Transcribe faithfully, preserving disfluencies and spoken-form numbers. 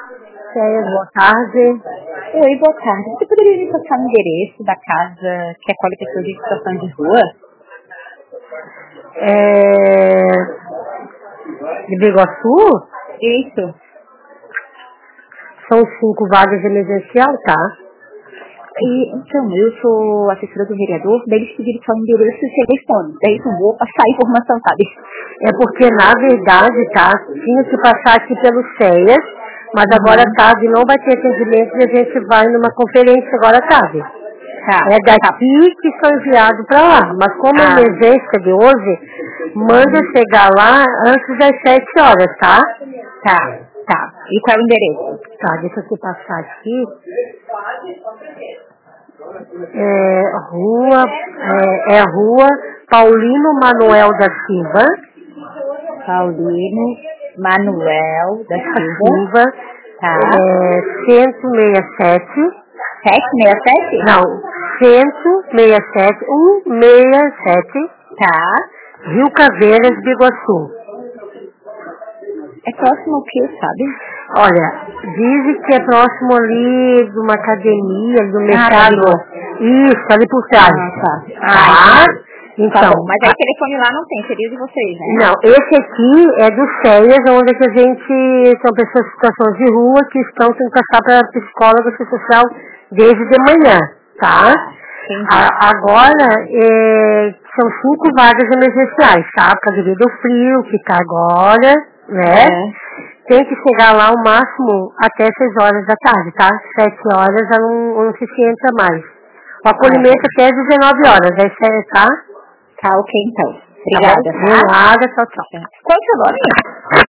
Céias, boa tarde. Oi, boa tarde. Você poderia me passar o endereço da casa que acolhe pessoas em situação de rua? É... De Biguaçu? Isso. São cinco vagas emergencial, tá? E, então, eu sou assessora do vereador, daí eles pediram só o endereço e o telefone. Daí eu vou passar a informação, sabe? É porque, na verdade, tá? Tinha que passar aqui pelos Céias, mas agora à tarde não vai ter atendimento e a gente vai numa conferência agora à tarde. Tá. É daqui que são enviados para lá. Mas como é Ah. emergência de hoje, manda chegar lá antes das sete horas, tá? Tá, tá. E qual é o endereço? Tá, deixa eu te passar aqui. É, rua, é, é rua Paulino Manuel da Silva. Paulino Manuel da Da Silva. Silva. Tá. É, cento e sessenta e sete. sete seis sete? Não, cento e sessenta e sete, cento e sessenta e sete. Tá. Rio Caveiras, Biguaçu. É próximo ao que, sabe? Olha, dizem que é próximo ali de uma academia, do mercado. Ah, Isso, ali por trás. Ah, tá. Tá? Ah, Então, tá bom. Mas aí o telefone lá não tem, seria de vocês, né? não, esse aqui é do Céias, onde que a gente, são pessoas em situações de rua que estão tendo que passar para a psicóloga social desde de manhã, tá? A, agora, é, são cinco vagas emergenciais, tá? Por causa do frio que tá agora, né? É. Tem que chegar lá o máximo até seis horas da tarde, tá? Sete horas já não, não se entra mais. O acolhimento Ah, até dezenove horas, aí, tá? tá, ok então. Obrigada, Tá bom? De nada, tchau, tchau. Qual é o seu nome?